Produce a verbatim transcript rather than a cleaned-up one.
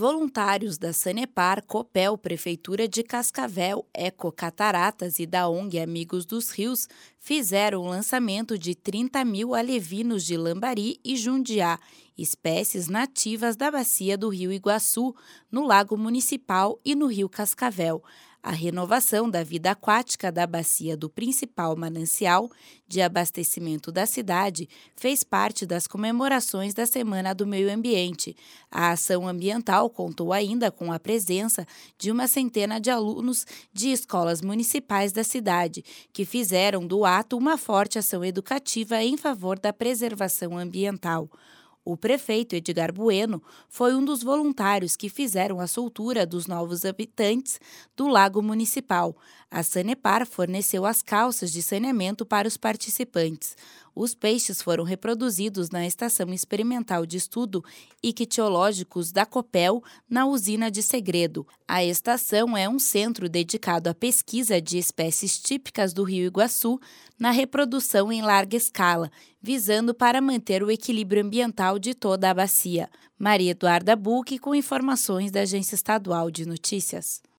Voluntários da Sanepar, Copel, Prefeitura de Cascavel, Ecocataratas e da O N G Amigos dos Rios fizeram o lançamento de trinta mil alevinos de lambari e jundiá, espécies nativas da bacia do Rio Iguaçu, no Lago Municipal e no Rio Cascavel. A renovação da vida aquática da bacia do principal manancial de abastecimento da cidade fez parte das comemorações da Semana do Meio Ambiente. A ação ambiental contou ainda com a presença de uma centena de alunos de escolas municipais da cidade, que fizeram do ato uma forte ação educativa em favor da preservação ambiental. O prefeito Edgar Bueno foi um dos voluntários que fizeram a soltura dos novos habitantes do Lago Municipal. A Sanepar forneceu as calças de saneamento para os participantes. Os peixes foram reproduzidos na Estação Experimental de Estudo Ictiológicos da Copel, na usina de Segredo. A estação é um centro dedicado à pesquisa de espécies típicas do Rio Iguaçu na reprodução em larga escala, visando para manter o equilíbrio ambiental de toda a bacia. Maria Eduarda Buch, com informações da Agência Estadual de Notícias.